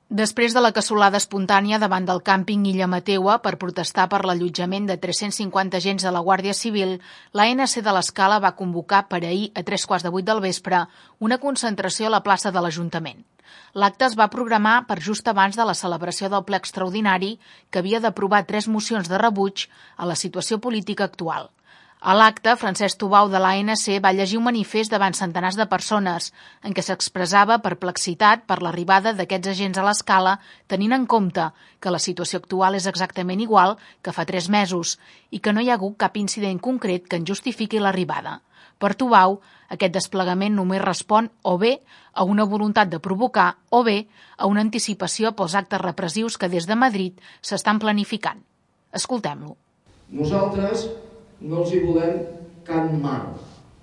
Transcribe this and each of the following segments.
Després de la cassolada espontània davant del càmping Illa Mateua per protestar per l'allotjament de 350 agents de la Guàrdia Civil, l'ANC de l'Escala va convocar per ahir a 7:45 del vespre una concentració a la plaça de l'Ajuntament. L'acte es va programar per just abans de la celebració del ple extraordinari que havia d'aprovar 3 mocions de rebuig a la situació política actual. A l'acte, Francesc Tubau de l'ANC va llegir un manifest davant centenars de persones en què s'expressava perplexitat per l'arribada d'aquests agents a l'Escala, tenint en compte que la situació actual és exactament igual que fa 3 mesos i que no hi ha hagut cap incident concret que en justifiqui l'arribada. Per Tubau, aquest desplegament només respon o bé a una voluntat de provocar o bé a una anticipació pels actes repressius que des de Madrid s'estan planificant. Escoltem-lo. Nosaltres no els hi volem cap mal,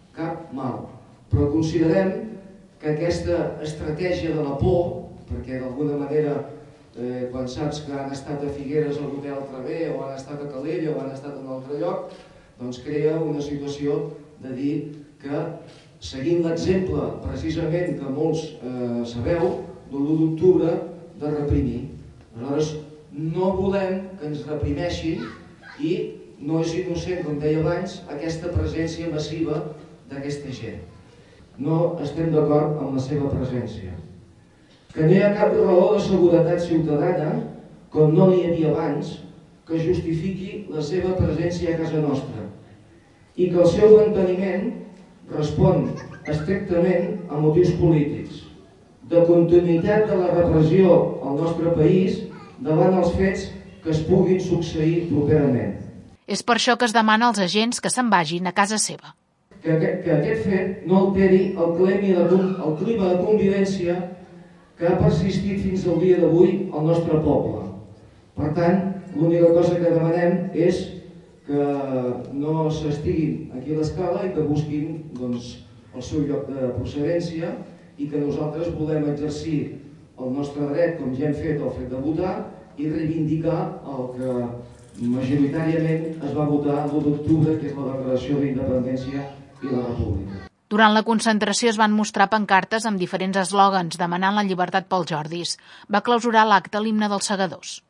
però considerem que aquesta estratègia de la por, perquè d'alguna manera quan saps que han estat a Figueres a l'hotel Travé o han estat a Calella o han estat en un altre lloc, doncs crea una situació de dir que, seguint l'exemple precisament que molts sabeu, de l'1 d'octubre de reprimir. Aleshores, no volem que ens reprimeixin i no és innocent, com deia abans, aquesta presència massiva d'aquesta gent. No estem d'acord amb la seva presència. Que no hi ha cap raó de seguretat ciutadana, com no n'hi havia abans, que justifiqui la seva presència a casa nostra i que el seu manteniment respon estrictament a motius polítics, de continuïtat de la repressió al nostre país davant els fets que es puguin succeir properament. És per això que es demana als agents que se'n vagin a casa seva. Que aquest fet no alteri el clima de convivència que ha persistit fins al dia d'avui al nostre poble. Per tant, l'única cosa que demanem és que no s'estiguin aquí a l'Escala i que busquin el seu lloc de procedència i que nosaltres volem exercir el nostre dret, com ja hem fet, el fet de votar i reivindicar el que majoritàriament es va votar l'1 d'octubre, que és la declaració d'independència i la república. Durant la concentració es van mostrar pancartes amb diferents eslògans demanant la llibertat pels Jordis. Va clausurar l'acte l'himne dels Segadors.